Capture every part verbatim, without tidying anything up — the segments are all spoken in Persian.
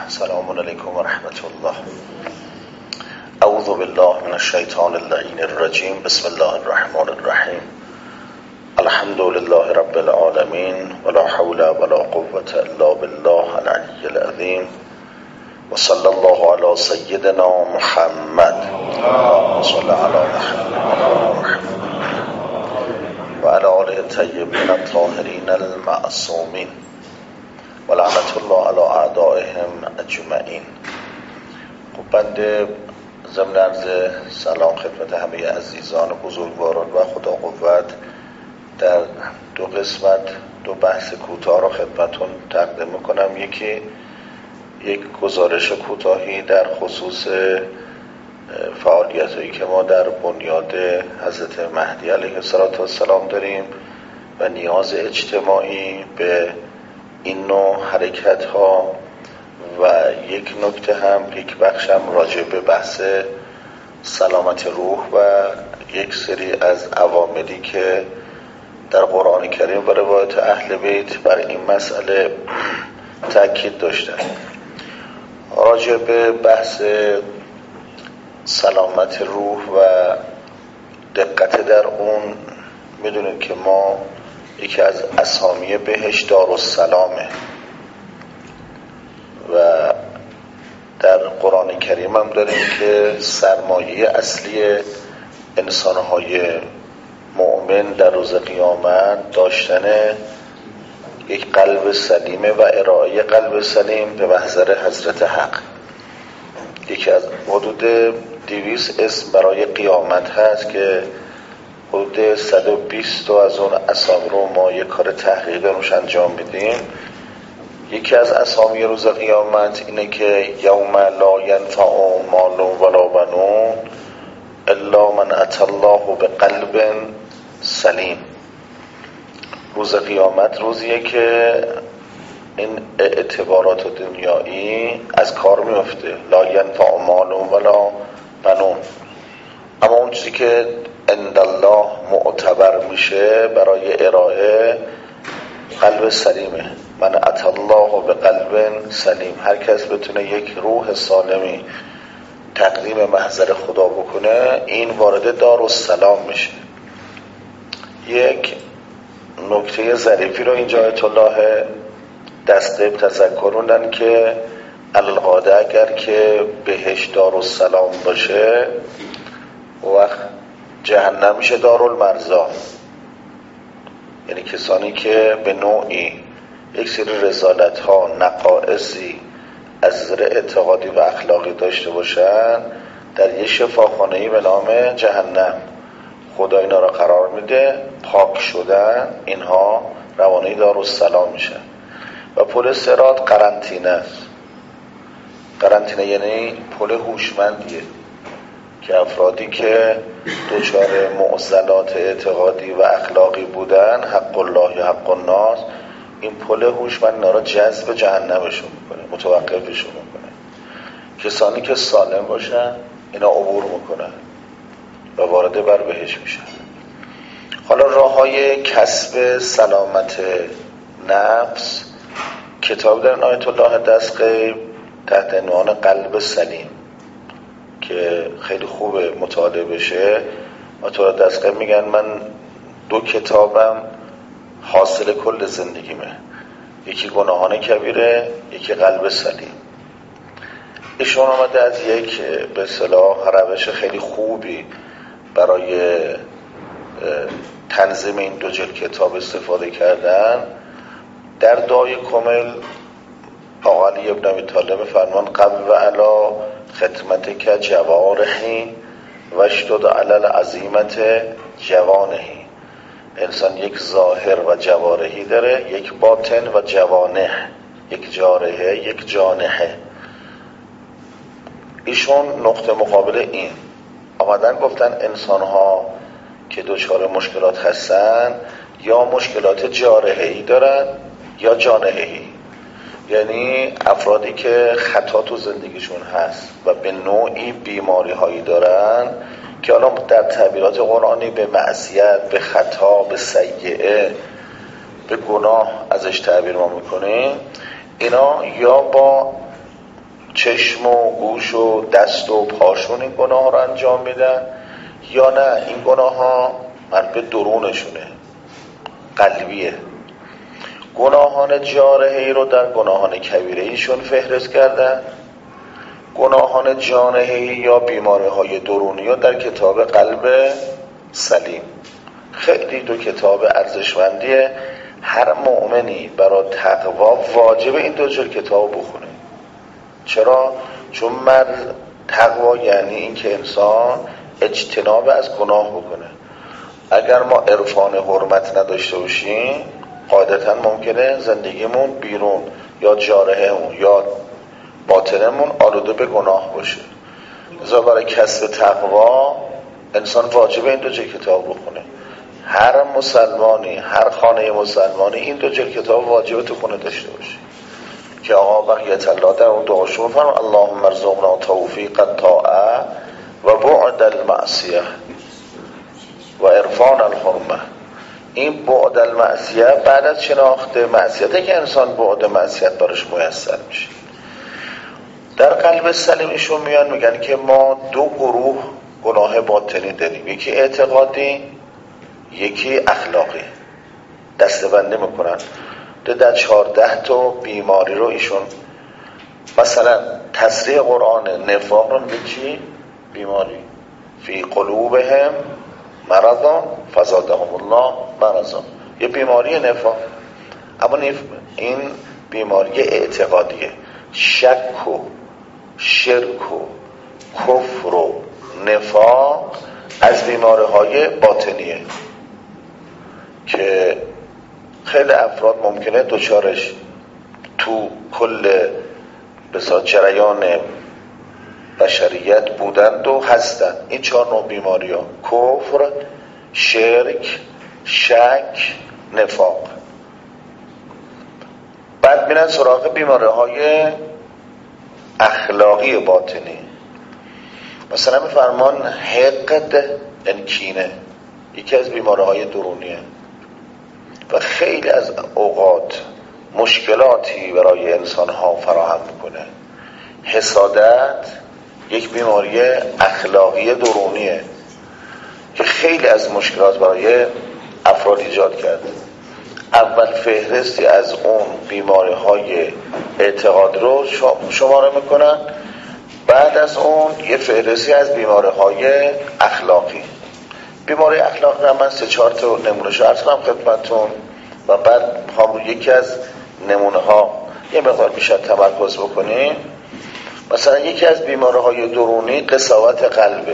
السلام علیکم و رحمت الله. اعوذ بالله من الشیطان اللعین الرجیم. بسم الله الرحمن الرحیم. الحمد لله رب العالمین ولا حول ولا قوة الا بالله العلی العظیم و صلی الله علی سیدنا محمد و صلی علی محمد و علی آله الطیبین الطاهرین المعصومین و لعنت الله علی اعدائهم اجمعین. خب بنده ضمن عرض سلام خدمت همه عزیزان و بزرگواران و خدا قوت در دو قسمت دو بحث کوتاه را خدمتون تقدیم میکنم. یکی یک گزارش کوتاهی در خصوص فعالیت‌هایی که ما در بنیاد حضرت مهدی علیه السلام داریم و نیاز اجتماعی به این نوع حرکت ها، و یک نکته هم یک بخشم راجع به بحث سلامت روح و یک سری از عواملی که در قرآن کریم و روایت اهل بیت بر این مسئله تاکید داشتن. راجع به بحث سلامت روح و دقت در اون، میدونید که ما یکی از اسامی بهش دارالسلامه و در قرآن کریم هم داریم که سرمایه اصلی انسانهای مؤمن در روز قیامت داشتن یک قلب سلیمه و ارائه قلب سلیم به محضر حضرت حق. یکی از حدود دویست اسم برای قیامت هست که حدود صد و بیست از اون اسامی رو ما یک کار تحقیق روش انجام میدیم. یکی از اسامی روز قیامت اینه که یوم لا ینفع مال ولا بنون الا من اتى الله بقلب سلیم. روز قیامت روزیه که این اعتبارات دنیایی از کار میفته. لا ینفع مال ولا بنون، اما اون چیزی که عند الله معتبر میشه برای ارائه قلب سلیمه. من اتى الله به قلب سلیم، هر کس بتونه یک روح سالمی تقدیم محضر خدا بکنه این وارد دارالسلام میشه. یک نکته ظریفی رو اینجا آیت الله دسته تذکروندن که القاعده اگر که بهش دارالسلام باشه وقت جهنم میشه دارالمرزا، یعنی کسانی که به نوعی یک سری رذالت ها نقائصی از نظر اعتقادی و اخلاقی داشته باشن در یه شفاخانه‌ای به نام جهنم خدا اینا را قرار میده. پاک شدن اینها روانه دارالسلام میشن و پل صراط قرنطینه است. قرنطینه یعنی پل هوشمندیه که افرادی که دچار معضلات اعتقادی و اخلاقی بودن، حق الله یا حق الناس، این پل هوشمند اینا را جذب جهنمشون میکنه، متوقفشون میکنه. کسانی که سالم باشن اینا عبور میکنن و وارد بر بهش میشن. حالا راههای کسب سلامت نفس، کتاب در آیت الله دستقیب تحت عنوان قلب سلیم که خیلی خوبه مطالعه بشه. آیت الله دستقیب میگن من دو کتابم حاصل کل زندگیمه، یکی گناهان کبیره، یکی قلب سلیم. ایشون آمده از یک به اصطلاح روش خیلی خوبی برای تنظیم این دو جلد کتاب استفاده کردن. در دعای کامل آقا علی ابن ابی طالب فرمان قبل و علا خدمت که جوارحی و اشتد علل عظیمت جوانهی. انسان یک ظاهر و جوارحی داره، یک باطن و جوانح، یک جارحه یک جانحه. ایشون نقطه مقابل این آمدن گفتن انسان ها که دچار مشکلات هستن یا مشکلات جارحه‌ای دارن یا جانحه‌ای، یعنی افرادی که خطا تو زندگیشون هست و به نوعی بیماری هایی دارن که الان در تعبیرات قرآنی به معصیت، به خطا، به سیئه، به گناه ازش تعبیر ما میکنیم. اینا یا با چشم و گوش و دست و پاشون این گناه ها رو انجام میدن، یا نه این گناه ها مربوط درونشونه، قلبیه. گناهان جارحه‌ای رو در گناهان کبیره ایشون فهرست کردن، گناهان جانحه‌ای یا بیماری‌های درونی رو در کتاب قلب سلیم. خیلی دو کتاب ارزشمندیه، هر مؤمنی برای تقوا واجب این دو جلد کتاب بخونه. چرا؟ چون مرد تقوا یعنی این که انسان اجتناب از گناه بکنه. اگر ما عرفان حرمت نداشته باشیم قاعدتا ممکنه زندگیمون بیرون یا جارحه‌مون یا باطنمون آلوده به گناه باشه. لذا برای کسب تقوا انسان واجبه این دو جلد کتاب بخونه. هر مسلمانی، هر خانه مسلمانی این دو جلد کتاب واجبه تو خونه داشته باشه که آقا بقیت الله در اون دعاشون فرمان اللهم ارزقنا توفیق الطاعه و بعد المعصیه و عرفان الحرمه. این بعد المعصیه بعد از شناخت معصیته که انسان بعد معصیت برش میسر میشه. در قلب سلیم ایشون میان میگن که ما دو گروه گناه باطنی داریم، یکی اعتقادی یکی اخلاقی. دسته‌بندی میکنن در چهارده تا بیماری رو ایشون، مثلا تصریح قرآن نفاق رو میگه چی؟ بیماری فی قلوبهم مرض فزادهم الله مرضا، یه بیماری نفاق. اما این بیماری اعتقادیه، شک و شرک و کفر و نفاق از بیماری‌های باطنیه که خیلی افراد ممکنه دوچارش تو کل بسیار جریان بشریت بودند و هستند. این چهار نوع بیماری ها: کفر، شرک، شک، نفاق. بعد میرن سراغ بیماری های اخلاقی باطنی. مثلا میفرمان حقد، انکینه، یکی از بیماری های درونیه و خیلی از اوقات مشکلاتی برای انسان ها فراهم میکنه. حسادت یک بیماری اخلاقی درونیه که خیلی از مشکلات برای افراد ایجاد کرده. اول فهرستی از اون بیماری های اعتقاد رو شماره میکنن، بعد از اون یه فهرستی از بیماری های اخلاقی. بیماری اخلاقی رو من سه چهار تا نمونه‌شو عرض کنم خدمتتون و بعد هم یکی از نمونه ها یه مقدار بیشتر تمرکز بکنیم. مثلا یکی از بیماری های درونی قساوت قلبه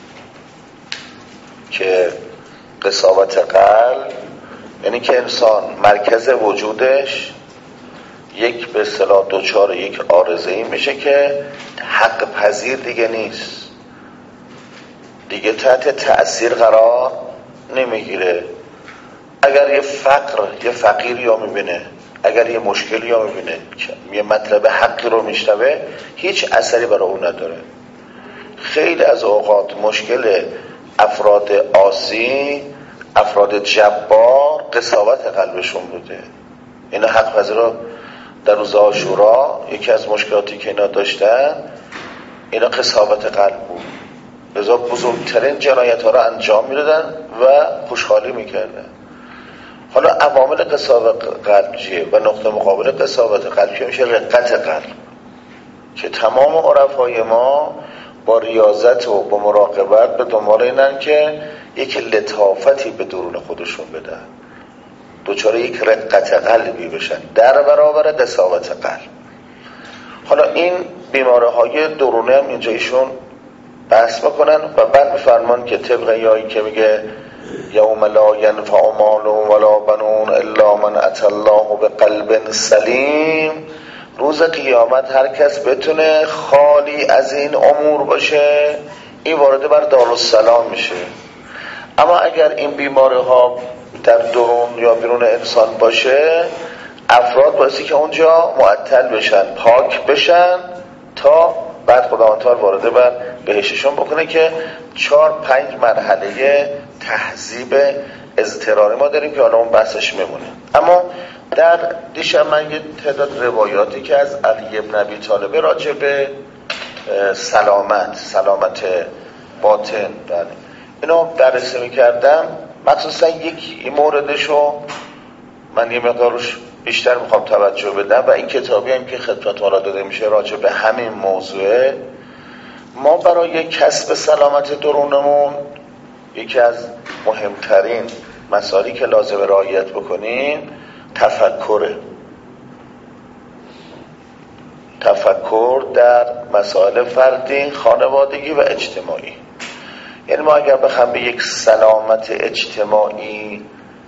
که قساوت قلب یعنی که انسان مرکز وجودش یک به اصطلاح دوچار یک عارضه‌ای میشه که حق پذیر دیگه نیست، دیگه تحت تأثیر قرار نمیگیره. اگر یه فقر یه فقیری رو میبینه، اگر یه مشکلی رو میبینه، یه مطلب حقی رو میشنوه، هیچ اثری برای اون نداره. خیلی از اوقات مشکل افراد عاصی، افراد جبار قساوت قلبشون بوده. اینا حق پذیر رو در روز عاشورا یکی از مشکلاتی که اینا داشتن اینا قساوت قلب بود. لذا بزرگترین جنایت ها رو انجام میدادن و خوشحالی میکردن. حالا عوامل قساوت قلب چیه و نقطه مقابل قساوت قلب چیه؟ میشه رقت قلب که تمام عرفای ما با ریاضت و با مراقبت به دنبال اینن که یک لطافتی به درون خودشون بدن، دوچار یک رقت قلبی بشن در برابر قساوت قلب. حالا این بیماری های درونه هم اینجا ایشون بحث بکنن و بعد میفرمان که طبق یایی که میگه یوم لا ینفع مال ولا بنون الا من اتى الله بقلب سلیم، روز قیامت هر کس بتونه خالی از این امور باشه این وارد بر دارالسلام میشه. اما اگر این بیماری ها در درون یا بیرون انسان باشه، افراد باعثی که اونجا معطل بشن، پاک بشن تا بعد خداوند تعالی وارد بر بهشتشون بکنه که چهار پنج مرحله تهذیب اضطراری ما داریم که حالا اون بحثش میمونه. اما در دیشب من یه تعداد روایاتی که از علی بن ابی طالب راجع به سلامت سلامت باطن بله اینو بررسی میکردم، مخصوصا یک موردشو من یه مقدارش بیشتر میخوام توجه بدم و این کتابی هم که خدمت حالا داده میشه راجع به همین موضوعه. ما برای کسب سلامت درونمون یکی از مهمترین مسائلی که لازم رعایت بکنیم تفکره. تفکر در مسائل فردی، خانوادگی و اجتماعی. یعنی ما اگر بخوایم به یک سلامت اجتماعی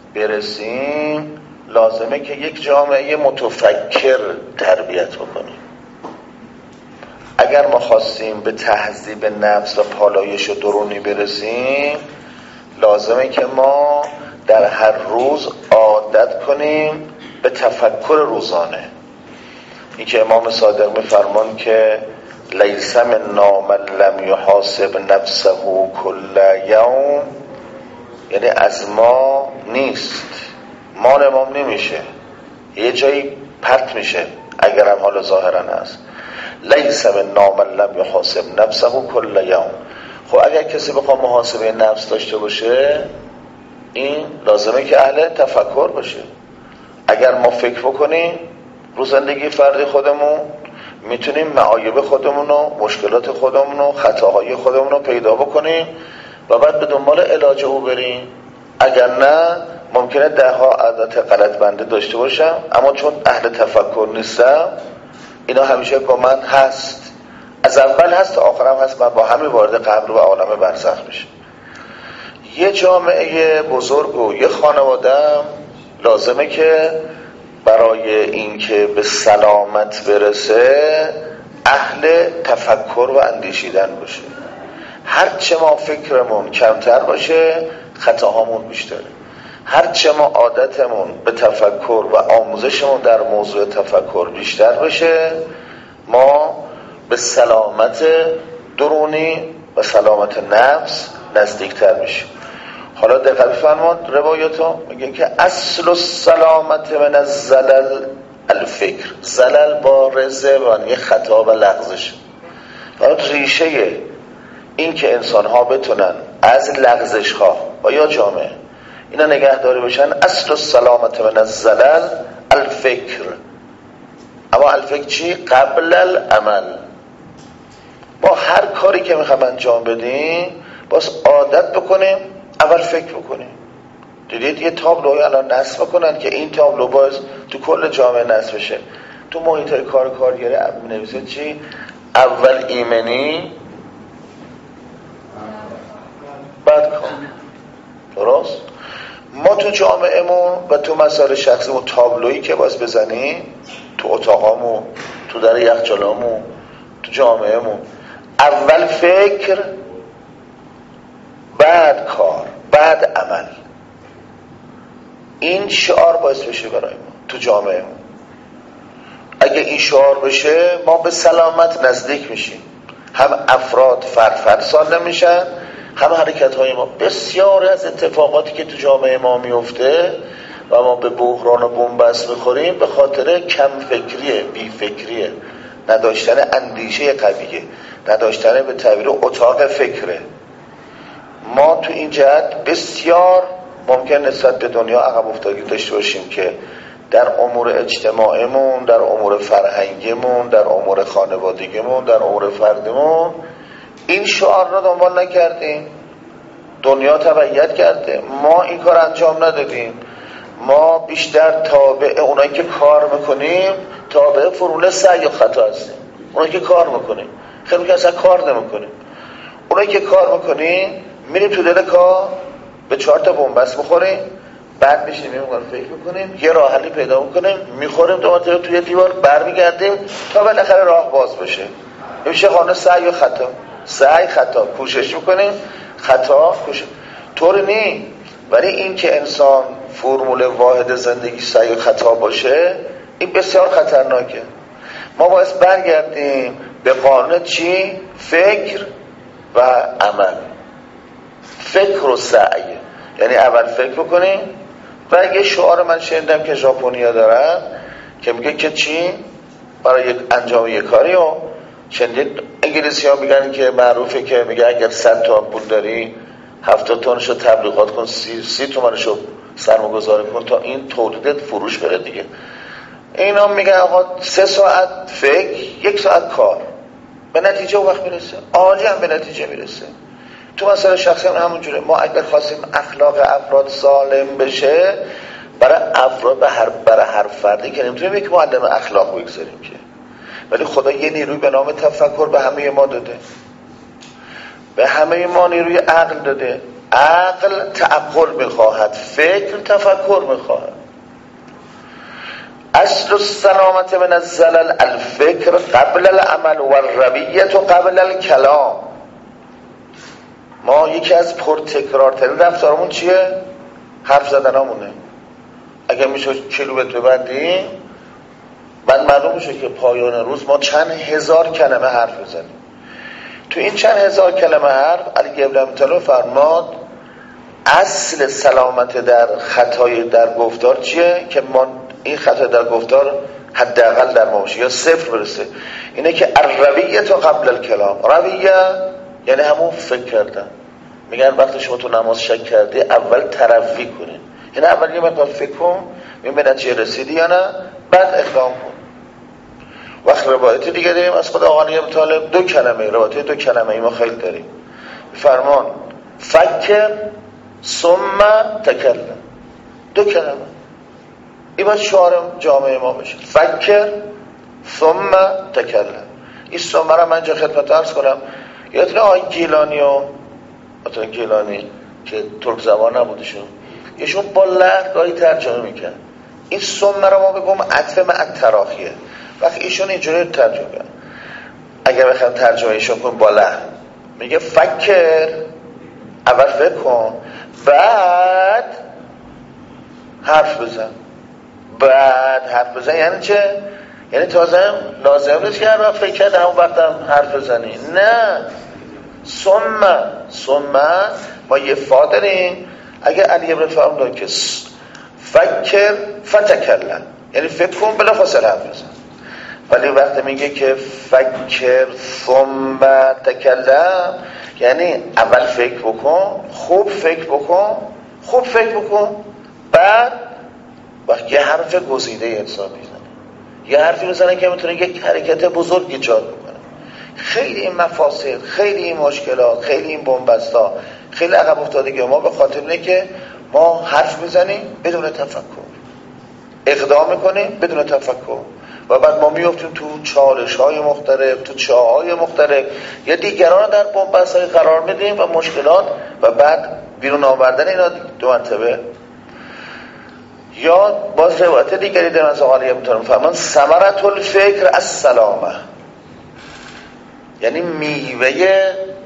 برسیم لازمه که یک جامعه متفکر تربیت بکنیم. اگر ما خواستیم به تهذیب نفس و پالایش درونی برسیم لازمه که ما در هر روز عادت کنیم به تفکر روزانه. این که امام صادق میفرمان که لیس منا من لم یحاسب نفسه کل یوم، یعنی از ما نیست، مال امام نمیشه، یه جایی پرت میشه اگرم حالا ظاهرا هست. لیس منا من لم یحاسب نفسه کل یوم. خب اگر کسی بخواد محاسبه نفس داشته باشه این لازمه که اهل تفکر باشه. اگر ما فکر بکنیم رو زندگی فردی خودمون میتونیم معایب خودمون و مشکلات خودمون و خطاهای خودمون رو پیدا بکنیم و بعد به دنبال علاج او بریم. اگر نه ممکنه ده ها عادت غلط بنده داشته باشم اما چون اهل تفکر نیستم اینا همیشه با من هست، از اول هست تا آخرم هست، من با همین وارد قبر و عالم برزخ میشه. یه جامعه بزرگ و یه خانواده لازمه که برای اینکه به سلامت برسه اهل تفکر و اندیشیدن باشه. هرچه ما فکرمون کمتر باشه خطاهامون بیشتره. هرچه ما عادتمون به تفکر و آموزشمون در موضوع تفکر بیشتر بشه ما به سلامت درونی و سلامت نفس نزدیکتر میشیم. حالا دقت بفرمایید روایاتو میگه که اصل السلامت من الزلل الفکر. زلل با رزه معنی خطا و لغزش. حالا ریشه این که انسان ها بتونن از لغزش ها و یا جامعه اینا نگهداری بشن، اصل السلامت من الزلل الفکر. اما الفکر چی؟ قبل العمل. با هر کاری که میخوایم انجام بدیم باز عادت بکنیم اول فکر بکنیم. دیدید یه تابلوی الان نصب بکنن که این تابلو باز تو کل جامعه نصب بشه. تو محیط های کار کارگری نویسه چی؟ اول ایمنی بعد کار. درست؟ ما تو جامعهمون و تو مسائل شخصیمون تابلویی که باز بزنیم تو اتاقامون، تو در یخچالامون، تو جامعهمون اول فکر بعد کار بعد عمل. این شعار باعث بشه برای ما تو جامعهمون. اگه این شعار بشه ما به سلامت نزدیک میشیم. هم افراد فرد فرد سالم میشن، هم حرکت های ما. بسیار از اتفاقاتی که تو جامعه ما میفته و ما به بحران و بنبست میخوریم به خاطر کم فکریه، بی فکریه، نداشتن اندیشه قویه، نداشتن به تعبیر اتاق فکره. ما تو این جهت بسیار ممکن نسبت به دنیا عقب افتادگی داشته باشیم که در امور اجتماعیمون، در امور فرهنگیمون، در امور خانوادگیمون، در امور فردیمون این شعار را دنبال نکردیم. دنیا تبعیت کرده، ما این کار انجام ندادیم. ما بیشتر تابع اونایی که کار میکنیم تابع فرول سعی و خطا هستیم. اونایی که کار میکنیم خیلی که اصلا کار نمیکنیم. اونایی که کار میکنیم میریم تو دل کار به چهار تا بنبست بخوریم، بعد میشیم میمونیم فکر میکنیم یه راه حلی پیدا میکنیم، میخوریم دو مرتبه توی دیوار، برمیگردیم تا بالاخره راه باز بشه. میشه قانون سعی و خطا. سعی خطا، کوشش میکنیم خطا کوشش. طور نی. ولی این که انسان فرمول واحد زندگی سعی و خطا باشه این بسیار خطرناکه. ما باید برگردیم به قانون چی؟ فکر و عمل. فکر و سعی. یعنی اول فکر بکنیم. و یه شعار من شنیدم که ژاپنیا دارن که میگه که چی برای یک انجام یک کاری و شنیدید انگلیسی ها میگن که معروفه که میگه اگر صد تا پول داری هفتاد تونشو تبلیغات کن، سی, سی تومنشو سرمایه‌گذاری کن تا این تولیدت فروش بره دیگه. اینا میگن آقا سه ساعت فکر یک ساعت کار به نتیجه و وقت میرسه، عالی هم به نتیجه میرسه. تو مثلا شخصی هم همونجوره. ما اگر خواستیم اخلاق افراد سالم بشه برای افراد برای هر فردی که نمیتونیم یک معلم اخلاق بگذاریم که، ولی خدا یه نیروی به نام تفکر به همه ما داده، به همه ما نیروی عقل داده. عقل تعقل میخواهد، فکر تفکر میخواهد. اصل السلامت من الزلل الفکر قبل العمل و الرویت قبل الکلام. ما یکی از پرتکرارترین رفتارمون چیه؟ حرف زدنامونه. اگر میشه کیلومتر ببندیم بعد معلوم میشه که پایان روز ما چند هزار کلمه حرف بزنیم. تو این چند هزار کلمه حرف علی ابن ابی طالب فرماد اصل سلامت در خطای در گفتار چیه؟ که ما این خطا در گفتار حداقل در ما باشه یا صفر برسه. اینه که الرویه تا قبل الکلام. رویه یعنی همون فکر کردن. میگن وقتی شما تو نماز شک کردی اول تروی کنین، یعنی اول یه مقدار فکر کن ببین به نتیجه رسیدی یا نه، بعد اقدام کن. وقت روایت دیگه داریم از خود آقا علی ابن طالب، دو کلمه روایت دو کلمه ای ما خیلی داریم. فرمان فکر ثم تکلم، دو کلمه. این باید شعار جامعه ما بشه، فکر ثم تکلم. این ثم را من جا خدمت عرض کنم. یادتونه آقای گیلانی و آقای گیلانی که ترک زبان نبودشون، ایشون با لحن ترجمه میکرد. این ثم را ما بگم عطف مع التراخیه. وقتی ایشون اینجوری ترجمه کرد، اگر بخوام ترجمه ایشون کنم با لحن، میگه فکر اول فکر کن بعد حرف بزن. بعد حرف بزن یعنی چه؟ یعنی تازه لازم نیست که هر وقت فکر کرد همون وقت هم حرف بزنی، نه. ثم ثم ما یه فا داریم. اگه علی ابن فهم داریم که فکر فتکلم، یعنی فکر کن بلا فاصله حرف بزن. ولی وقتی میگه که فکر ثم تکلم یعنی اول فکر بکن، خوب فکر بکن، خوب فکر بکن، بعد وقت یه حرف گزیده انسان میزنه، یه حرفی میزنه که میتونه یک حرکت بزرگ ایجاد بکنه. خیلی این مفاسد، خیلی این مشکلات، خیلی این بنبستا، خیلی عقب افتادگی ما به خاطر اینه که ما حرف میزنیم بدون تفکر، اقدام میکنیم بدون تفکر و بعد ما میفتیم تو چالش های مختلف، تو چاه های مختلف، یا دیگران در بنبست های قرار میدیم و مشکلات و بعد بیرون آوردن اینا دو مرتبه. یا باز روایت دیگری داریم از آقا علی ابن طالب فرمان ثمرة الفکر السلامه، یعنی میوه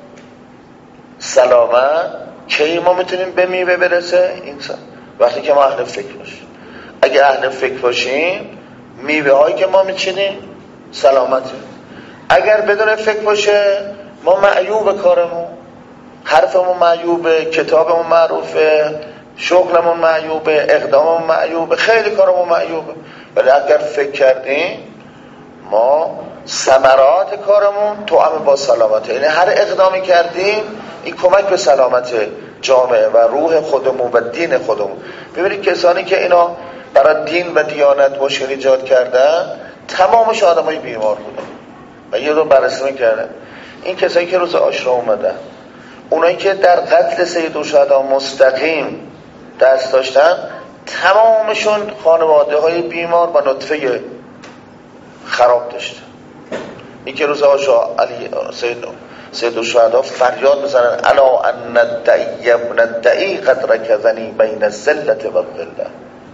سلامت کی ما میتونیم به میوه برسه؟ این وقتی که ما اهل فکر باشیم. اگه اهل فکر باشیم میوه هایی که ما میچینیم سلامته. اگر بدون فکر باشه ما معیوب کارمون، حرفمون معیوبه، کتابمون معروفه، شغلمون معیوبه، اقداممون معیوبه، خیلی کارمون معیوبه. ولی اگر فکر کردیم ما ثمرات کارمون توأم با سلامته، یعنی هر اقدامی کردیم این کمک به سلامت جامعه و روح خودمون و دین خودمون. ببینید کسانی که اینا برای دین و دیانت مشکل ایجاد کردن تمامش آدمای بیمار بودن و یه رو بررسی میکردن. این کسایی که روز عاشورا اومدن، اونایی که در قتل سید الشهدا مستقیم دست داشتن، تمامشون خانواده های بیمار و نطفه خراب داشتن. این که روز عاشورا علی سید سید الشهدا فریاد بزنن الا ان الدعی ابن الدعی قد رکضنی بین الذلة و الذلة.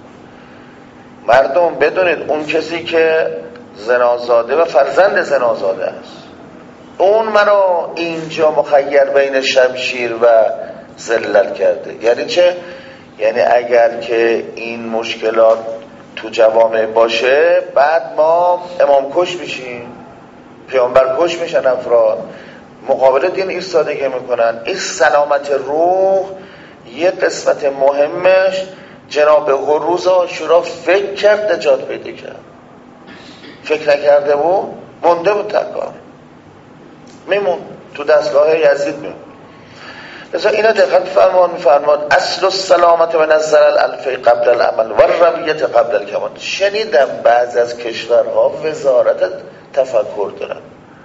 مردم بدونید اون کسی که زنازاده و فرزند زنازاده است، اون منو اینجا مخیر بین شمشیر و ذلت کرده. یعنی چه؟ یعنی اگر که این مشکلات تو جوامع باشه بعد ما امام کش میشیم، پیامبر کش میشن، افراد مقابل دین ایستادگی میکنن. این سلامت روح یه قسمت مهمش جناب روز عاشورا فکر کرد نجات پیدا کرد، فکر نکرده بود مونده بود تکار میمون تو دستگاه یزید میمون. مثلا اینا دقت فرمان میفرماد اصل السلامت و نظر الالفی قبل العمل و رویت قبل الکمال. شنیدم بعض از کشورها وزارت تفکر دارن.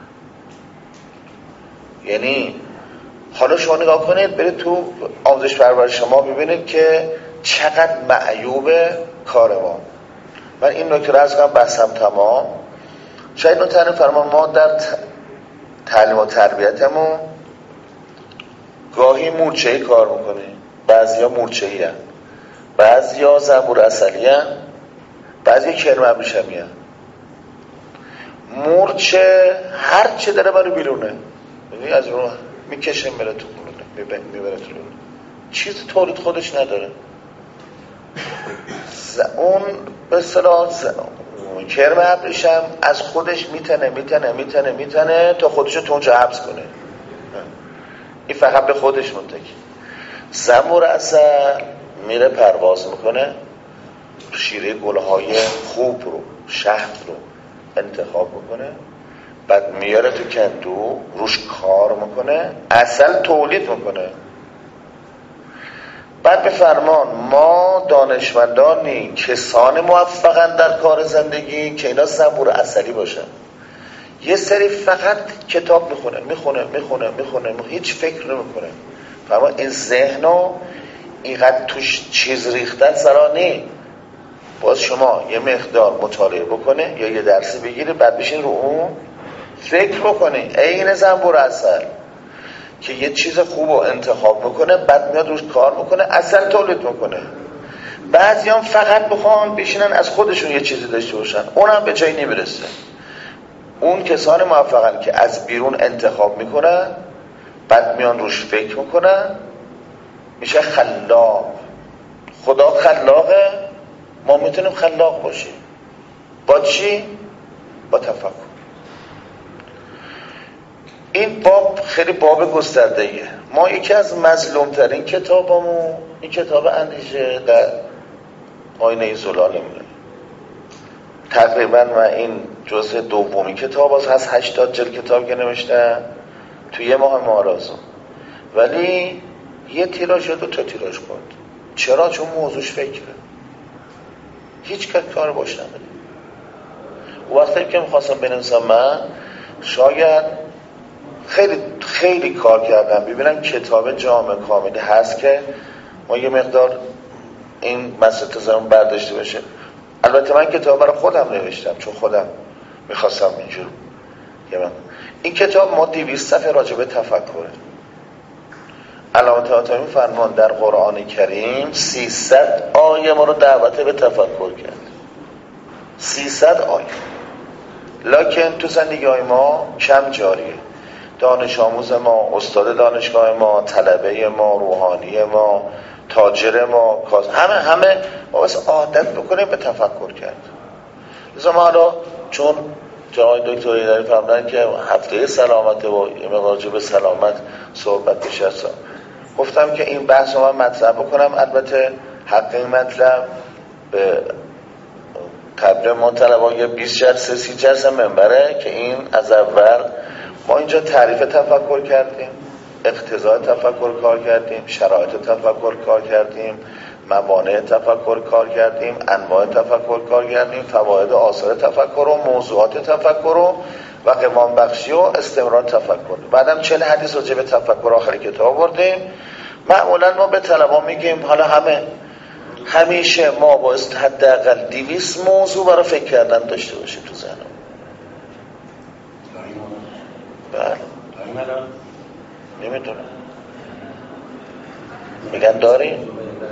یعنی حالا شما نگاه کنید برید تو آموزش پرورش شما ببینید که چقدر معیوبه کار ما. من این نکته رو از کنم بحثم تمام. شاید نتونه فرمان ما در تعلیم و تربیتمون گاهی مورچه‌ای کار میکنیم، بعضیا مورچه‌ای هستن، بعضیا زنبور عسلی هستن، بعضی کرم ابریشمی هستن. مورچه هر چه داره برای بیرونه، یعنی از اون میکشه میره تو قلونه، میبره تو قلونه، چیز تولید خودش نداره. اون به اصطلاح کرم ابریشم از خودش میتنه میتنه میتنه میتنه تا خودشو تو اونجا حبس کنه. این فقط به خودش متکی. زنبور عسل میره پرواز میکنه، شیره گلهای خوب رو، شهد رو انتخاب میکنه، بعد میاره تو کندو روش کار میکنه، عسل تولید میکنه. بعد به فرمان ما دانشمندانی کسان موفقن در کار زندگی که اینا زنبور عسلی باشن. یه سری فقط کتاب میخونه میخونه میخونه میخونه هیچ فکر نمیکنه. فرمان این ذهنو اینقدر توش چیز ریختن سرا نی. باز شما یه مقدار مطالعه بکنه یا یه درسی بگیره بعد بشین رو اون فکر بکنه. این زنبور عسل که یه چیز خوب رو انتخاب میکنه بعد میاد روش کار میکنه، عسل تولید میکنه. بعضی هم فقط بخوان بشینن از خودشون یه چیزی داشته باشن، اونم به جایی نمیرسه. اون کسان موفقن که از بیرون انتخاب میکنن بعد میان روش فکر میکنن، میشه خلاق. خدا خلاقه، ما میتونیم خلاق باشیم. با چی؟ با تفکر. این باب خیلی باب گسترده‌ایه. ما یکی از مظلومترین کتابمون این کتاب اندیشه در آینه زلالمونه. تقریبا من این جزء دومی کتاب از هست هشتاد جلد کتاب که نوشتم تو یه ماه مارازو، ولی یه تیراژ یا دو تا تیراژ کرد. چرا؟ چون موضوعش فکره. هیچ کار کار باش نداره. وقتی که میخواستم بنویسم من شاید خیلی خیلی کار کردم ببینم کتاب جامع کاملی هست که ما یه مقدار این مسئله زمان برداشته بشه. البته من کتاب برای خودم نوشتم چون خودم میخواستم اینجور. این کتاب ما دویست صفحه راجع به تفکره. علامت حاتمی فرمان در قرآن کریم سیصد آیه ما رو دعوت به تفکر کرد. سیصد آیه. لکن تو زندگی های ما کم جاریه. دانش آموز ما، استاد دانشگاه ما، طلبه ما، روحانی ما، تاجر ما، همه همه ما بس عادت بکنیم به تفکر کرد. لذا ما حالا چون جناب دکتر ایدری فرمودن که هفته سلامت و یه مقدار به سلامت صحبت بشه، گفتم که این بحث رو من مطرح بکنم. البته حق این مطلب به قبل ما طلبان بیست جلسه سی جلسه منبره که این از اول ما اینجا تعریف تفکر کردیم، اقتضای تفکر کار کردیم، شرایط تفکر کار کردیم، موانع تفکر کار کردیم، انواع تفکر کار کردیم، فواید و آثار تفکر و موضوعات تفکر و قوام بخشی و استمرار تفکر. بعدم چهل حدیث راجع به تفکر آخر کتاب آوردیم. معمولا ما به طلبا میگیم حالا همه همیشه ما باید حداقل دویست موضوع برای فکر کردن داشته باشیم تو ذهنمون. بله نمیدونم میگن داریم.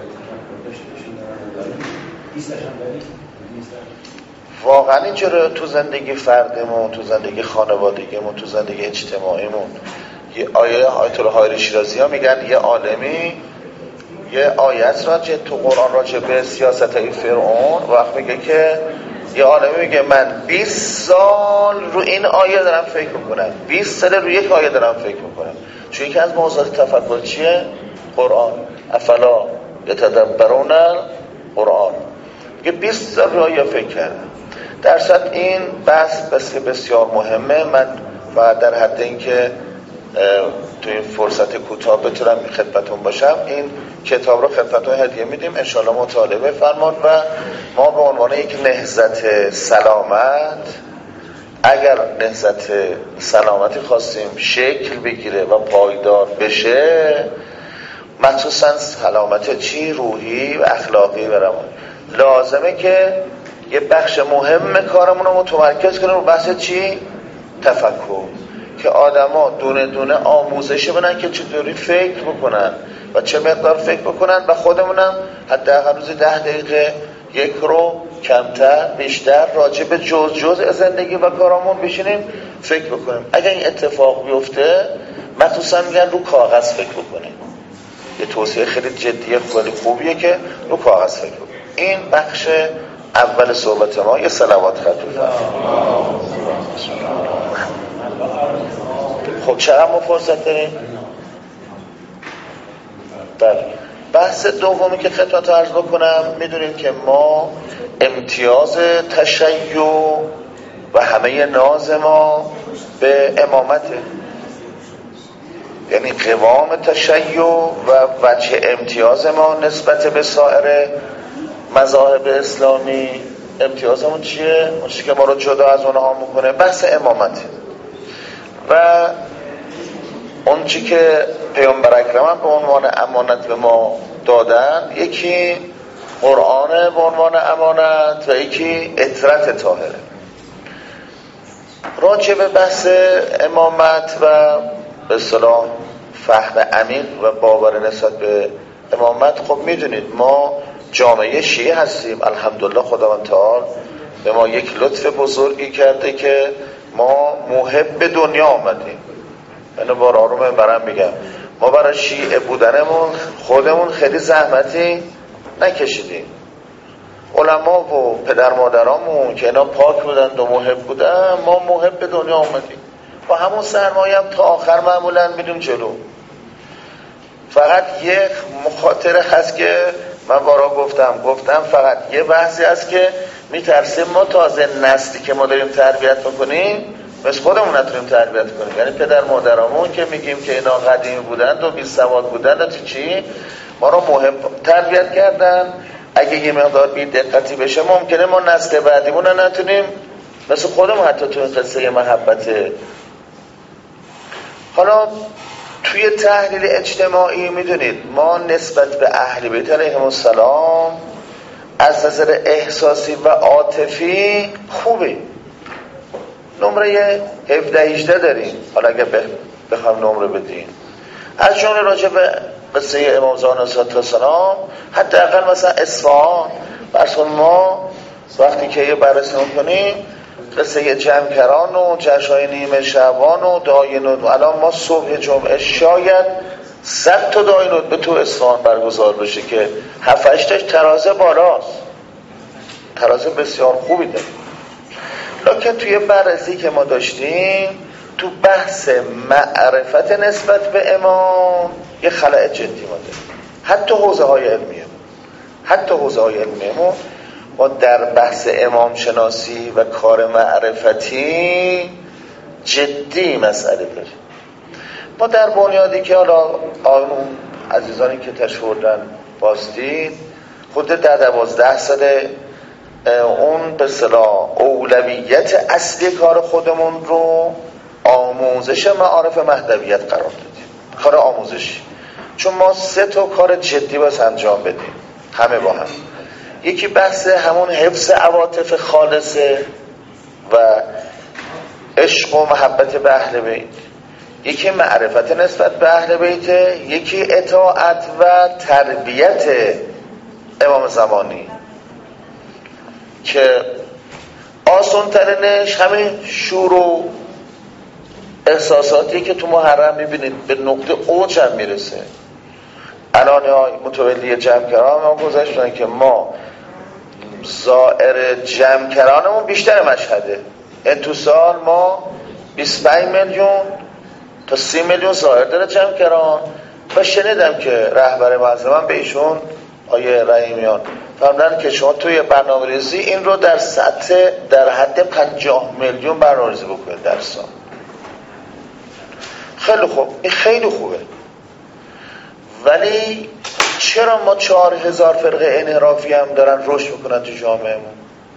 واقعا اینجوره تو زندگی فردمون، تو زندگی خانوادگیمون، تو زندگی اجتماعیمون. یه آیه آیت الله حائری شیرازی ها میگن یه عالمی یه آیت راجع تو قرآن راجع به سیاست های فرعون وقت میگه که یه عالمی میگه من بیست سال رو این آیه دارم فکر میکنم، بیست سال رو یک آیه دارم فکر میکنم. چون یکی از موضوعات تفکر چیه؟ قرآن. افلا یتدبرون قرآن. یه بیست سال راه فکر کردم. در صد این بحث بس بسیار مهمه. من و در حد اینکه تو این فرصت کوتاه بتونم خدمتون باشم، این کتاب رو خدمتون هدیه میدیم، انشالله مطالعه فرمان و ما به عنوان یک نهضت سلامت، اگر نهضت سلامتی خواستیم شکل بگیره و پایدار بشه، مخصوصا سلامت چی؟ روحی و اخلاقی و روانی، لازمه که یه بخش مهم کارمون رو متمرکز کنیم رو بحث چی؟ تفکر، که آدما دونه دونه آموزش بدن که چطوری فکر بکنن و چه مقدار فکر بکنن و خودمونم حداقل روزی ده دقیقه یک رو کمتر بیشتر راجع به جز جز زندگی و کارامون بشینیم فکر بکنیم. اگر این اتفاق بیفته، مخصوصا میگن رو کاغذ فکر بکنیم. یه توصیه خیلی جدیه، خیلی خوبیه که رو کاغذ فکر بکنیم. این بخش اول صحبت ما. یه صلوات خط بفرمایید. خب چقدر ما فرصت داریم؟ بله. بحث دومی که خدمت عرض بکنم، میدونید که ما امتیاز تشیع و همه ناز ما به امامته، یعنی قوام تشیع و وجه امتیاز ما نسبت به سایر مذاهب اسلامی، امتیازمون چیه؟ اون چیزی که ما رو جدا از اونها میکنه بحث امامته. و اون چی که پیامبر اکرم به عنوان امانت به ما دادن، یکی قرآن به عنوان امانت و یکی اطرت طاهره. راجع به بحث امامت و به اصطلاح فهم عمیق و باور نسبت به امامت، خب میدونید ما جامعه شیعه هستیم. الحمدلله خداوند تعالی به ما یک لطف بزرگی کرده که ما محب به دنیا آمدیم. من بار آرومه برام میگم، ما برای شیعه بودنمون خودمون خیلی زحمتی نکشیدیم. علما و پدر مادرامون که اینا پاک بودن و محب بودن، ما محب به دنیا آمدیم. با همون سرمایه هم تا آخر معمولا میریم جلو. فقط یک مخاطره هست که من بارا گفتم گفتم فقط یه بحثی هست که میترسیم ما تازه نسلی که ما داریم تربیت بکنیم مثل خودمون نتونیم تربیت کنیم. یعنی پدر مادرامون که میگیم که اینا قدیمی بودند و بی سواد بودند، تو چی ما رو محب تربیت کردن. اگه یه مقدار بی دقتی بشه ممکنه ما نسل بعدیمون رو نتونیم مثل خودمون حتی تو این قصه محبته. حالا توی تحلیل اجتماعی میدونید ما نسبت به اهل بیت علیهم السلام از نظر احساسی و عاطفی خوبه. نمره هفده هجده داریم. حالا اگه بخوام نمره بدیم، از جمله راجع به قصه امام زمان علیه السلام، حداقل مثلا اصفهان، برسون ما وقتی که یه بررسی می‌کنیم قصه جمکران و جشن‌های نیمه شعبان و داینود، الان ما صبح جمعه شاید صد تا داینود به تو اصفهان برگزار بشه که هفت هشت تاش ترازه بالاست، ترازه بسیار خوبی داره. لکن توی بررسی که ما داشتیم تو بحث معرفت نسبت به امام یه خلأ جدی ما داریم. حتی حوزه های علمیه حتی حوزه های علمیه ما در بحث امام شناسی و کار معرفتی جدی مسئله داریم. ما در بنیادی که حالا آنون عزیزانی که تشوردن باستید خود در دوازده ساله اون به اصطلاح اولویت اصلی کار خودمون رو آموزش معارف مهدویت قرار دادیم، کار آموزشی. چون ما سه تا کار جدی باید انجام بدیم همه با هم. یکی بحث همون حفظ عواطف خالصه و عشق و محبت به اهل بیت، یکی معرفت نسبت به اهل بیت، یکی اطاعت و تربیت امام زمانی که آسان ترینش همین شور و احساساتی که تو محرم میبینید به نقطه اوج هم میرسه. الان متولی جمکران ما گذاشتن که ما زائر جمکرانمون بیشتر مشهده. این تو سال ما بیست و پنج میلیون تا سی میلیون زائر داره جمکران و شنیدم که رهبر معظمم به ایشون آیه رحیمیان فرمودن که شما توی برنامه‌ریزی این رو در سطح در حد پنجاه میلیون برنامه‌ریزی بکنید در سال. خیلی خوب، این خیلی خوبه، ولی چرا ما چهار هزار فرقه انحرافی هم دارن رشد میکنن تو جامعهمون؟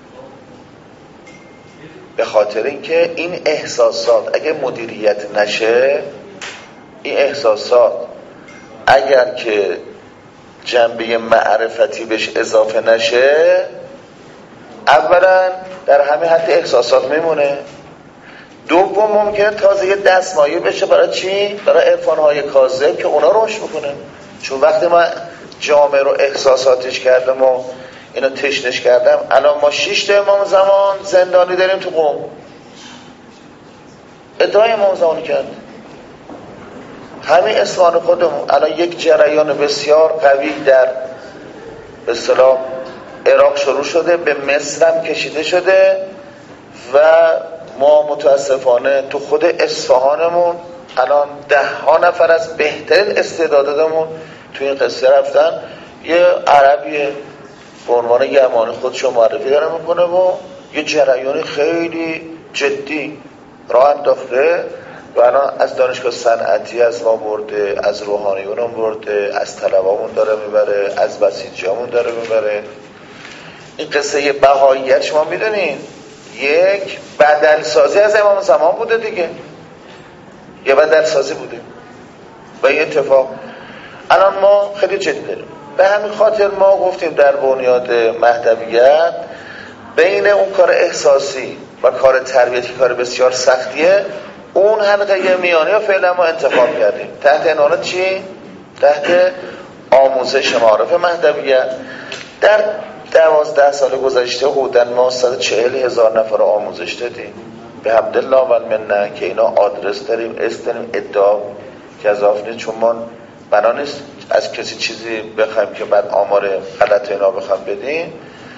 به خاطر اینکه این احساسات اگه مدیریت نشه، این احساسات اگر که جنبه معرفتی بهش اضافه نشه، اولا در همه حد احساسات میمونه، دوم ممکنه تازه یه دستمایه بشه برای چی؟ برای عرفان‌های کاذب که اونا رشد میکنه. چون وقتی ما جامعه رو احساساتش کردم و اینو تشنش کردم، الان ما شش تا امام زمان زندانی داریم تو قم. ادعای امام زمانی کرد همین اصفهان خودمون الان یک جریان بسیار قوی در به اصطلاح عراق شروع شده، به مصر هم کشیده شده و ما متاسفانه تو خود اصفهانمون الان ده ها نفر از بهترین استعداداتمون تو این قصه رفتن. یه عربی به عنوان یمانی خودشو معرفی داره میکنه و یه جریانی خیلی جدی راه انداخته و الان از دانشگاه صنعتی از ما برده، از روحانیون برده، از طلبامون داره میبره، از بسیجیامون داره میبره. این قصه بهاییت شما میدونین یک بدل سازی از امام زمان بوده دیگه، یه بدل سازی بوده و این اتفاق الان ما خیلی جدی داریم. به همین خاطر ما گفتیم در بنیاد مهدویت بین اون کار احساسی و کار تربیتی کار بسیار سختیه، اون حلقه میانی رو فعلا ما انتخاب کردیم تحت عنوان چی؟ تحت آموزش معارف مهدویت. در دوازده سال گذشته حدوداً ما صد و چهل هزار نفر آموزش دادیم به حمدالله و المنه که اینا آدرس داریم، اسم داریم، ادعا گزاف نیست، چون ما بنا نیست از کسی چیزی بخوایم که بعد آمار غلط اینا بخوایم بدیم.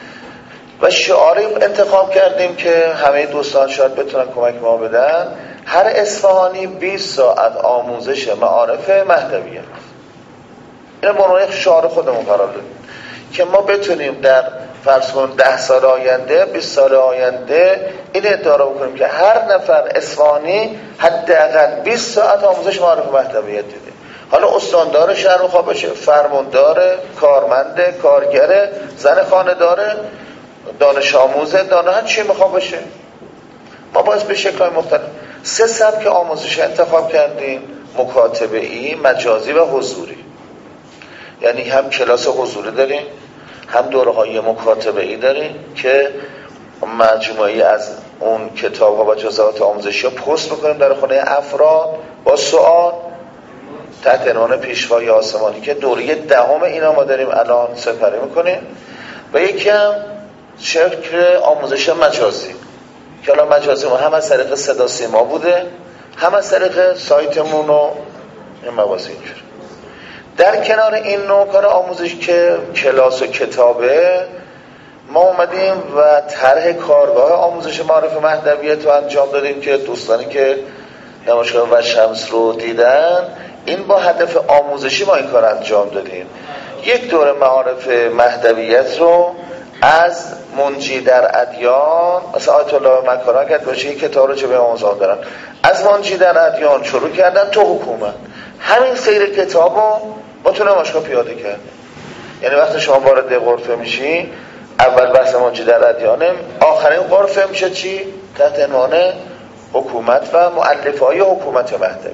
و شعاری انتخاب کردیم که همه دوستان شاید بتونن کمک ما بدن. هر اصفهانی بیست ساعت آموزش معارف مهدویت، این مورد شعار خودمون قرار دادیم که ما بتونیم در فرض کن ده سال آینده، بیست سال آینده این ادعا رو بکنیم که هر نفر اصفهانی حداقل بیست ساعت آموزش معارف مهدویت دیده. حالا استاندار شهر میخواد باشه، فرماندار، کارمند، کارگر، زن خانه داره، دانش آموزه، دانه چی میخواد باشه. ما باز به شکل‌های مختلف سه سبک آموزش انتخاب کردیم: مکاتبه ای، مجازی و حضوری. یعنی هم کلاس حضوری داریم، هم دوره‌های مکاتبه ای داریم که مجموعی از اون کتاب‌ها و جزئیات آموزشی رو پست می‌کنیم در خونه افراد با سوال تحت عنوان پیشوای آسمانی که دوره دهم اینا ما داریم الان سپری می‌کنیم. و یکی هم شکل آموزش مجازی که الان مجازی ما هم از طریق صدا سیما بوده، هم از طریق سایتمون و این مواضیع اینجور. در کنار این نوع کار آموزش که کلاس و کتابه، ما اومدیم و طرح کارگاه آموزش معارف مهدویت رو انجام دادیم که دوستانی که نمایشگاه و شمس رو دیدن، این با هدف آموزشی ما این کار انجام دادیم. یک دوره معارف مهدویت رو از منجی در ادیان، مثلا آیت الله مکارم اگر باشه یک کتاب رو چه به آموزان دارن، از منجی در ادیان شروع کردن تو حکومت. همین سیر کتاب رو با تو نمایشگاه پیاده کردیم. یعنی وقتی شما وارد غرفه میشی، اول بحث منجی در ادیانه، آخرین غرفه میشه چی؟ تحت عنوان حکومت و مؤلفه‌های حکومت مهدوی.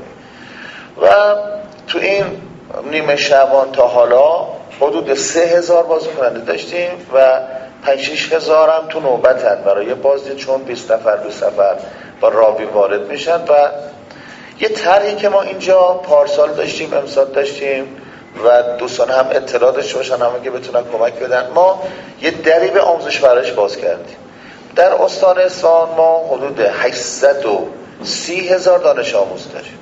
و تو این نیمه شعبان تا حالا حدود سه هزار بازیکننده داشتیم و پنج شش هزار هم تو نوبتن برای بازدید، چون بیست نفر بیست نفر با راوی وارد میشن. و یه طرحی که ما اینجا پارسال داشتیم، امسال داشتیم و دوستان هم اطلاع داشته باشن، همه که بتونن کمک بدن، ما یه دری به آموزش فرش باز کردیم. در استان اصفهان ما حدود هشتصد و سی هزار دانش آموز داریم،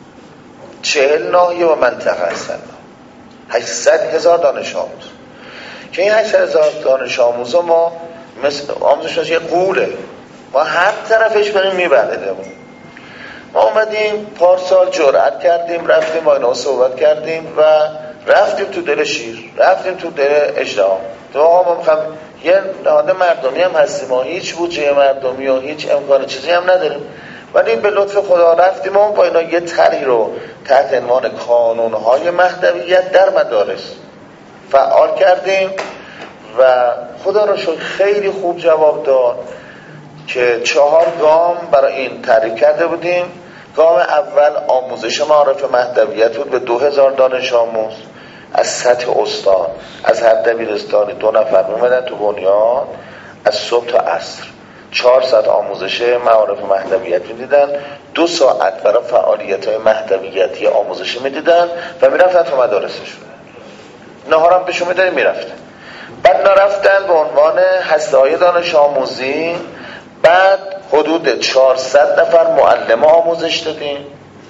چهل ناحیه و منطقه هستن، هشتصد هزار دانش آموز که این هشتصد هزار دانش آموز ما مثل آموزش یه قوله، ما هر طرفش بریم میبندیدمون ما اومدیم پارسال جرأت کردیم رفتیم با اینا صحبت کردیم و رفتیم تو دل شیر، رفتیم تو دل اژدها. تو آقا ما میخوام یه نهاد مردمی هم هستیم، ما هیچ بودجه مردمی و هیچ امکان چیزی هم نداریم، ولی به لطف خدا رفتیم و با اینا یه طرحی رو تحت عنوان کانون‌های مهدویت در مدارس فعال کردیم و خدا رو شکر خیلی خوب جواب داد که چهار گام برای این تعریف کرده بودیم. گام اول آموزش معارف مهدویت بود به دو هزار دانش آموز از سطح استان، از هر دبیرستانی دو نفر می‌اومدن تو بنیاد از صبح تا عصر چهار ساعت آموزش معارف مهدویت میدیدن، دو ساعت برای فعالیت‌های مهدویتی آموزشی میدیدن و میرفتن تو مدارسشون، نهارم بهشون میدادن میرفتن. بعد نرفتن به عنوان هسته‌های دانش آموزی، بعد حدود چهارصد نفر معلم آموزش دادیم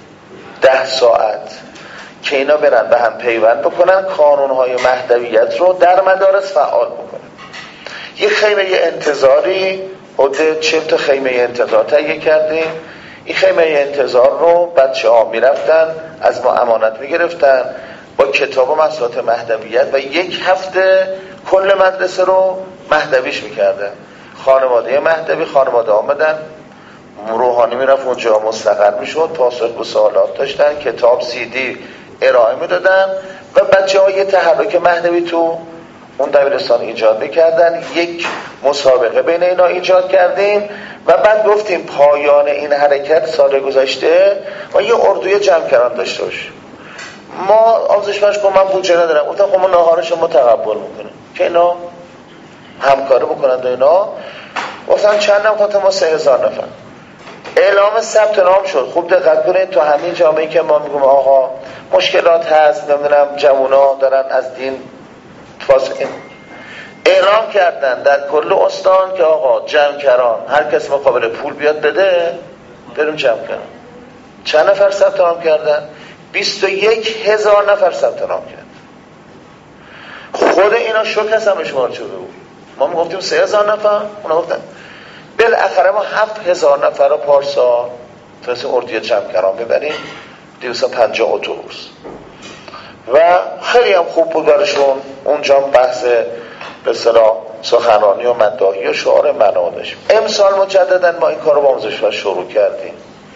ده ساعت که اینا برن به هم پیوند بکنن کانون‌های مهدویت رو در مدارس فعال بکنن. یه خیمه انتظاری حدود چهل تا خیمه انتظار تهیه کردیم. این خیمه انتظار رو بچه ها می رفتن از ما امانت می گرفتن با کتاب و مسائل مهدویت و یک هفته کل مدرسه رو مهدویش می کردن. خانواده مهدوی خانواده آمدن، روحانی می رفت اونجا مستقر می شد، پاسخ به سوالات داشتن، کتاب سی دی ارائه می دادن و بچه ها یه تحرک مهدوی تو اون دبیرستان ایجاد میکردن. یک مسابقه بین اینا ایجاد کردیم و بعد گفتیم پایان این حرکت سال گذشته ما یه اردوی جمع‌کران داشته باشیم. ما آموزش پژوهش با من بودجه ندارم، گفتم خب ما ناهارش رو متقبل میکنیم که اینا همکاری بکنن و اینا. گفتن چند نفر؟ ما سه هزار نفر. اعلام ثبت نام شد. خوب دقت کنید تو همین جامعه‌ای که ما میگیم آقا مشکلات هست، نمیدونم جوونا دارن از دین فاسقین، اعلام کردن در کل استان که آقا جمع‌کران هر کس مقابل پول بیاد بده بریم جمع کنن. چند نفر ثبت نام کردن؟ بیست و یک هزار نفر ثبت نام کردن. خود اینا شوک هم شمار شده بود. ما میگفتیم سه هزار نفر، اونا گفتن بالاخره ما هفت هزار نفر رو پارسال تونستیم اردوی جمع‌کران ببریم، دویست و پنجاه اتوبوس و خیلی هم خوب بود برشون. اونجا بحث به اصطلاح سخنرانی و مداحی و شعار معنا داشتیم. امسال مجددا ما این کار رو با آموزش پژوهش شروع کردیم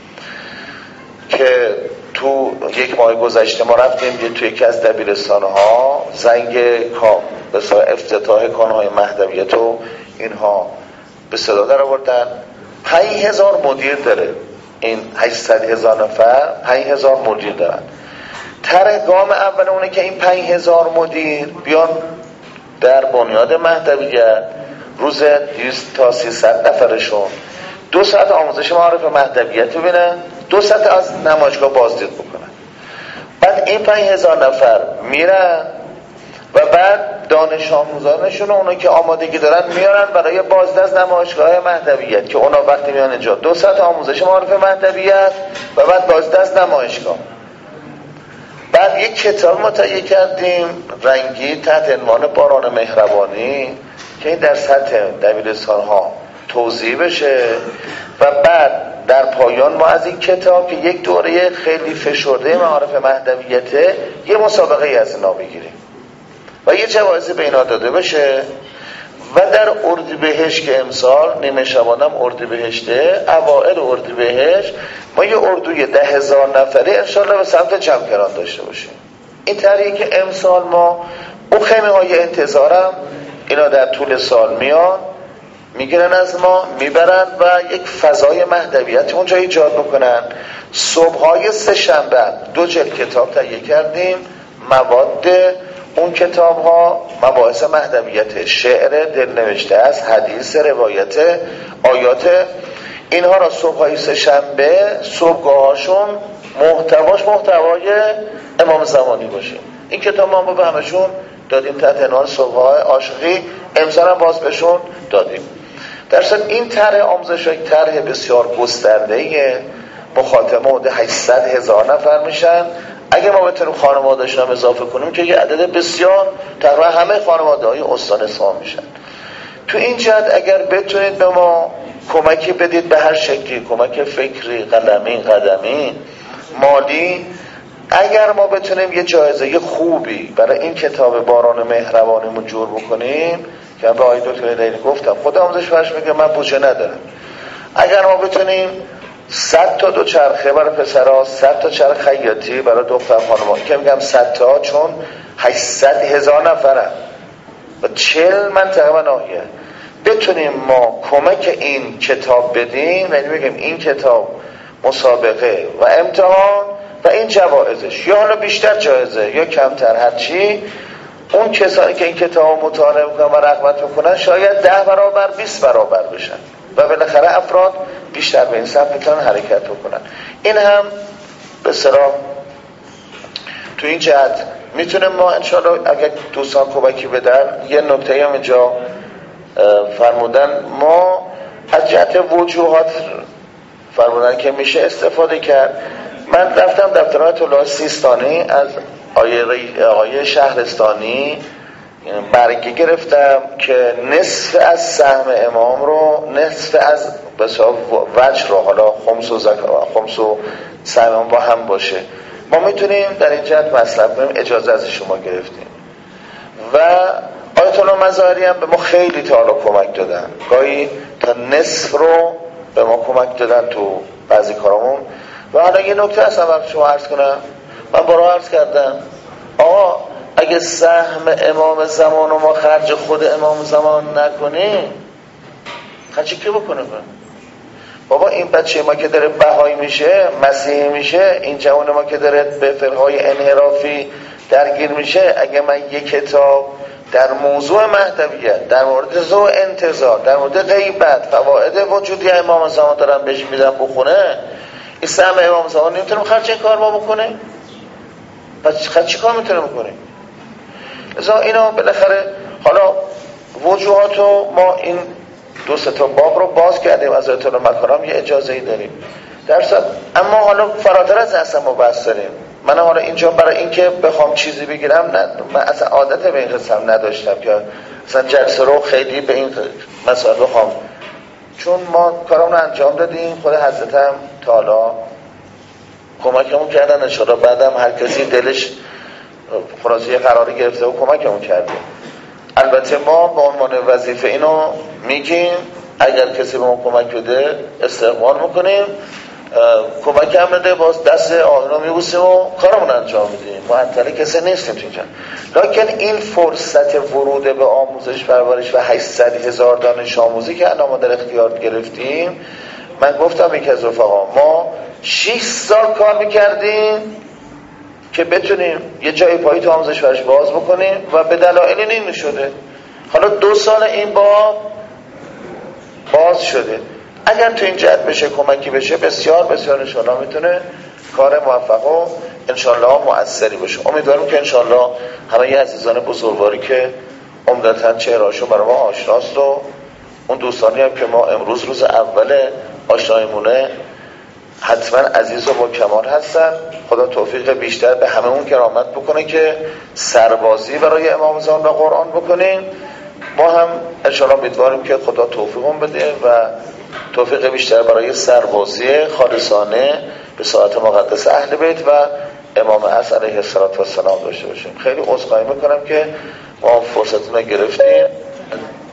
که تو یک ماه گذشته ما رفتیم توی یکی از دبیرستان‌ها زنگ کام به اصطلاح افتتاح کانون‌های مهدویت و اینها به صدا در آوردن. پنج هزار مدیر داره این هشتصد هزار نفر، پنج هزار مدیر دارن. طرح گام اول اونه که این پنج هزار مدیر بیان در بنیاد مهدویت روز دویست تا سیصد نفرشون دو ساعت آموزش معارف مهدویت ببینن، دو ساعت از نمایشگاه بازدید بکنن. بعد این پنج هزار نفر میرن و بعد دانش آموزانشون اونا که آمادگی دارن میارن برای بازدید از نمایشگاه مهدویت که اونا وقتی میان اینجا دو ساعت آموزش معارف مهدویت و بعد بازدید از نمایشگاه. بعد یک کتاب ما تهیه کردیم رنگی تحت عنوان باران مهربانی که این در سطح دبیرستان ها توزیع بشه و بعد در پایان ما از این کتاب که یک دوره خیلی فشرده معارف مهدویته یه مسابقه ای از اینا بگیریم و یه جوایزی به اینا داده بشه و در اردیبهشت که امسال نیمه شبانم اردیبهشته، اوائل اردیبهشت ما یه اردوی ده هزار نفری انشالله به سمت جمع‌کران داشته باشیم. این طریقی که امسال ما اون خیمه های انتظارم اینا در طول سال میان میگیرن از ما میبرن و یک فضای مهدویت اونجا ایجاد میکنن. صبح‌های سه شنبه دو جلد کتاب تهیه کردیم، مواد اون کتاب ها مباحث مهدویت، شعر دلنوشته است، حدیث، روایت، آیات، اینها را صبح‌های سه شنبه صبحگاهاشون محتواش محتوای امام زمانی باشه. این کتاب ما به همشون دادیم تحت عنوان صبح‌های عاشقی، امسال هم باز بهشون دادیم. در صورت این طرح آموزش یک طرح بسیار گسترده‌ایه، مخاطب حدود هشتصد هزار نفر میشن. اگه ما بتونیم خانواده‌اشون هم اضافه کنیم که یه عدد بسیار تقریبا همه خانواده‌های استان اصفهان میشن. تو این جهت اگر بتونید به ما کمکی بدید به هر شکلی، کمک فکری، قلمی، قدمی، مالی. اگر ما بتونیم یه جایزه خوبی برای این کتاب باران مهربانیمون جور بکنیم که به آقای دکتر لیلی گفتم خود آموزش فرش میگه من بودجه ندارم، اگر ما بتونیم صد تا دوچرخه برای پسرها، صد تا چرخ خیاطی برای دختر خانم‌ها، که میگم صد تا چون هشتصد هزار نفرن و چهل منطقه و ناحیه، بتونیم ما کمک این کتاب بدیم، یعنی بگیم این کتاب مسابقه و امتحان و این جوایزش، یا حالا بیشتر جایزه یا کمتر، هرچی اون کسانی که این کتاب مطالعه میکنن و رغبت میکنن شاید ده برابر بیست برابر بشن و بالاخره افراد بیشتر به این سمت میتونن حرکت بکنن. این هم به اصطلاح تو این جهت میتونه ما انشاءالله اگر دوستان کمکی بدن. یه نکته هم اینجا فرمودن، ما از جهت وجوهات فرمودن که میشه استفاده کرد. من رفتم دفتر آیت الله سیستانی از آقای شهرستانی برگه گرفتم که نصف از سهم امام رو، نصف از بسیار وجه رو، حالا خمس و زکا خمس و سهم با هم باشه، ما میتونیم در این جهت مصرف کنیم. اجازه از شما گرفتیم و آیت الله مظاهری هم به ما خیلی تا حالا کمک دادن، گاهی تا نصف رو به ما کمک دادن تو بعضی کارامون. و حالا یه نکته هستم برای شما عرض کنم، من برای عرض کردم آقا اگه سهم امام زمان و ما خرج خود امام زمان نکنیم خرجی که بکنه؟ بابا این بچه ما که داره بهایی میشه، مسیحی میشه، این جوان ما که داره به فرهای انحرافی درگیر میشه، اگه من یک کتاب در موضوع مهدویت، در مورد ذو انتظار، در مورد غیبت، فواید وجودی امام زمان دارم بهش میدم بخونه، این سهم امام زمان نمیتونم خرج این کار ما بکنه؟ پس خرج چی کار میتونه بکنه؟ ازا اینا بالاخره حالا وجوهاتو ما این دو سه تا باب رو باز کردیم از آیت الله مکارم، یه اجازه ای داریم درصد. اما حالا فراتر از اصلا ما بحث داریم. من حالا اینجا برای اینکه بخوام چیزی بگیرم نه، من اصلا عادت به این قسم نداشتم که اصلا جلسه رو خیلی به این مسائل بخوام، چون ما کارمون رو انجام دادیم، خود حضرت هم تا حالا کمکمون کردن، انشاءالله بعدم هر کسی دلش خلاصه قراری گرفته و کمکمون کرده. البته ما به عنوان وظیفه اینو میگیم اگر کسی به ما کمک بده استقبال میکنیم، کمک هم نده باز دست آهنو میبوسیم و کارمون انجام میدیم، معطل کسی نیستیم اینجا. لکن این فرصت ورود به آموزش پرورش و هشتصد هزار دانش آموزی که الان ما در اختیار گرفتیم، من گفتم یکی از رفقا ما شش سال کار میکردیم که بتونیم یه جای پایی تو آموزش پرورش باز بکنیم و به دلایلی نمیشده. حالا دو سال این با باز شده. اگر تو این جهت بشه کمکی بشه بسیار بسیار انشالله میتونه کار موفق و انشالله مؤثری باشه. امیدوارم که انشالله همه ی عزیزان بزرگواری که عمدتاً چهرهاشون برای ما آشناست و اون دوستانی هم که ما امروز روز اول آشناییمونه حتما عزیز و با کمال هستن، خدا توفیق بیشتر به همه اون کرامت بکنه که سربازی برای امام زمان و قرآن بکنیم. ما هم انشالله امیدواریم که خدا توفیقون بده و توفیق بیشتر برای سربازی خالصانه به ساعت مقدس اهل بیت و امام عصر علیه السلام داشته باشیم. خیلی عذرخواهی میکنم که ما فرصتون رو گرفتیم.